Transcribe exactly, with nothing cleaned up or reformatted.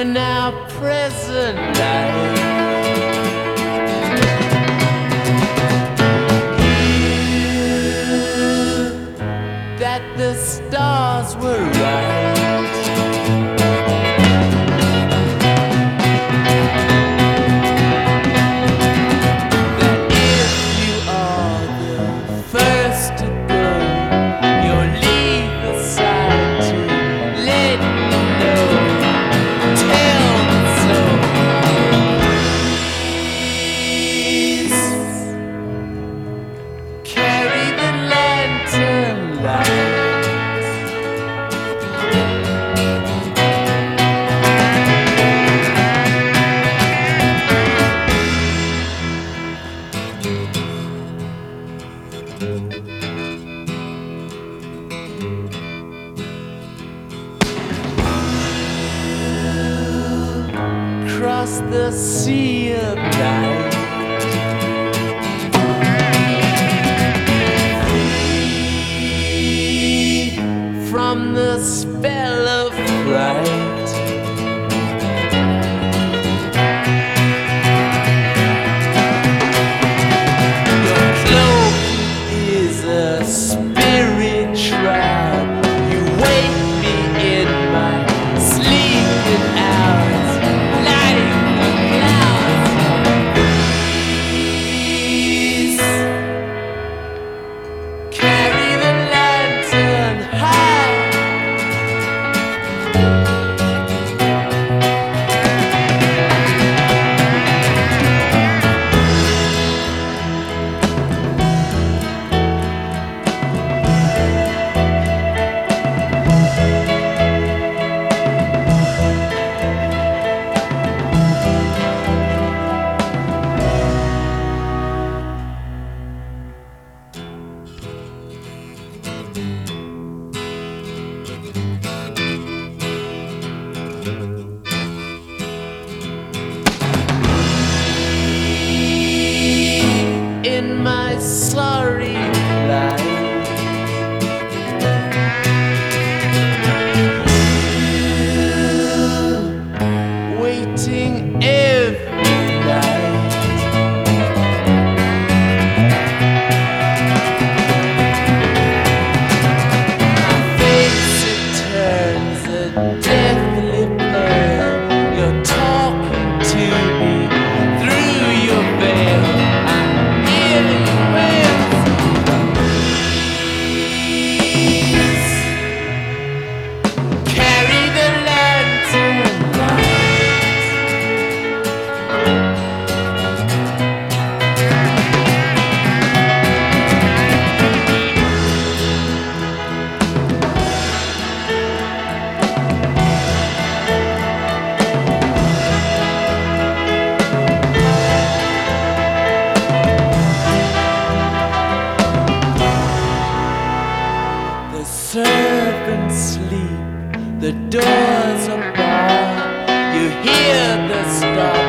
in our present life. You, that the stars were right. Across the sea of light, free from the spell of fright. Your cloak is a spirit shroud. You wake me in my sleeping hours. In my sorry life, waiting every night. My face, it turns a deathly pale. You're talking to me through your veil. Servants sleep, the doors are barred. You hear the stars.